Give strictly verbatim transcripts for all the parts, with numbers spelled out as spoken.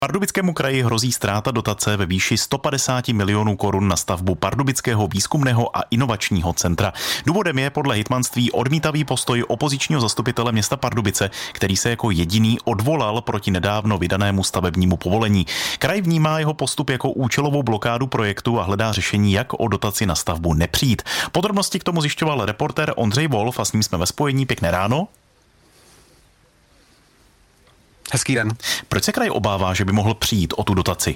Pardubickému kraji hrozí ztráta dotace ve výši sto padesát milionů korun na stavbu Pardubického výzkumného a inovačního centra. Důvodem je podle hejtmanství odmítavý postoj opozičního zastupitele města Pardubice, který se jako jediný odvolal proti nedávno vydanému stavebnímu povolení. Kraj vnímá jeho postup jako účelovou blokádu projektu a hledá řešení, jak o dotaci na stavbu nepřijít. Podrobnosti k tomu zjišťoval reportér Ondřej Wolf a s ním jsme ve spojení. Pěkné ráno. Hezký den. Proč se kraj obává, že by mohl přijít o tu dotaci?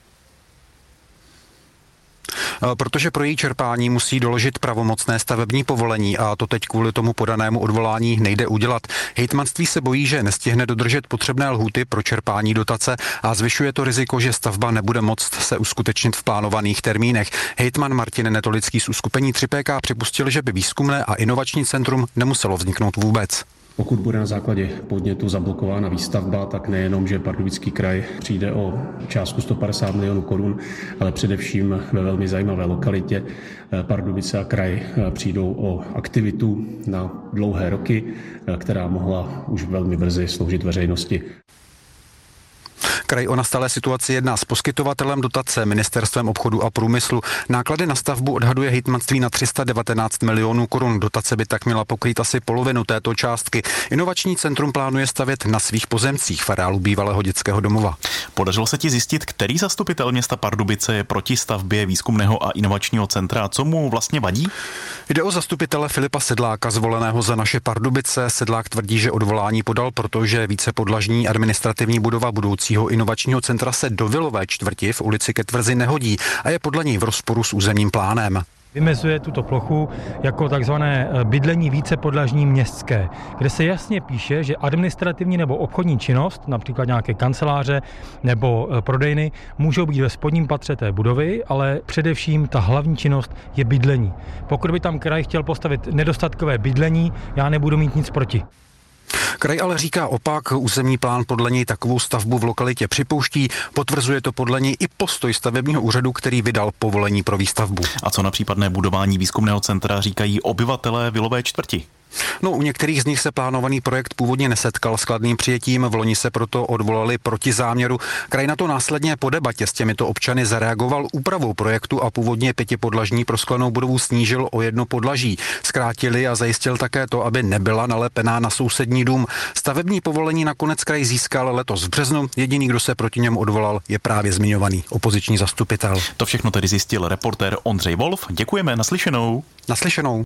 Protože pro její čerpání musí doložit pravomocné stavební povolení a to teď kvůli tomu podanému odvolání nejde udělat. Hejtmanství se bojí, že nestihne dodržet potřebné lhůty pro čerpání dotace a zvyšuje to riziko, že stavba nebude moct se uskutečnit v plánovaných termínech. Hejtman Martin Netolický z uskupení tři P K připustil, že by výzkumné a inovační centrum nemuselo vzniknout vůbec. Pokud bude na základě podnětu zablokována výstavba, tak nejenom, že Pardubický kraj přijde o částku sto padesát milionů korun, ale především ve velmi zajímavé lokalitě Pardubice a kraj přijdou o aktivitu na dlouhé roky, která mohla už velmi brzy sloužit veřejnosti. Kraj o nastalé situaci jedná s poskytovatelem dotace, Ministerstvem obchodu a průmyslu. Náklady na stavbu odhaduje hejtmanství na tři sta devatenáct milionů korun. Dotace by tak měla pokrýt asi polovinu této částky. Inovační centrum plánuje stavět na svých pozemcích v areálu bývalého dětského domova. Podařilo se ti zjistit, který zastupitel města Pardubice je proti stavbě výzkumného a inovačního centra? Co mu vlastně vadí? Jde o zastupitele Filipa Sedláka, zvoleného za Naše Pardubice. Sedlák tvrdí, že odvolání podal, protože vícepodlažní administrativní budova budoucího inovačního centra se do vilové čtvrti v ulici Ke Tvrzi nehodí a je podle něj v rozporu s územním plánem. Vymezuje tuto plochu jako takzvané bydlení vícepodlažní městské, kde se jasně píše, že administrativní nebo obchodní činnost, například nějaké kanceláře nebo prodejny, můžou být ve spodním patře té budovy, ale především ta hlavní činnost je bydlení. Pokud by tam kraj chtěl postavit nedostatkové bydlení, já nebudu mít nic proti. Kraj ale říká opak, územní plán podle něj takovou stavbu v lokalitě připouští, potvrzuje to podle něj i postoj stavebního úřadu, který vydal povolení pro výstavbu. A co na případné budování výzkumného centra říkají obyvatelé vilové čtvrti? No, u některých z nich se plánovaný projekt původně nesetkal s kladným přijetím, v loni se proto odvolali proti záměru. Kraj na to následně po debatě s těmito občany zareagoval úpravou projektu a původně pětipodlažní prosklenou budovu snížil o jedno podlaží. Zkrátili a zajistil také to, aby nebyla nalepená na sousední dům. Stavební povolení nakonec kraj získal letos v březnu. Jediný, kdo se proti němu odvolal, je právě zmiňovaný opoziční zastupitel. To všechno tedy zjistil reportér Ondřej Wolf. Děkujeme, naslyšenou. Naslyšenou.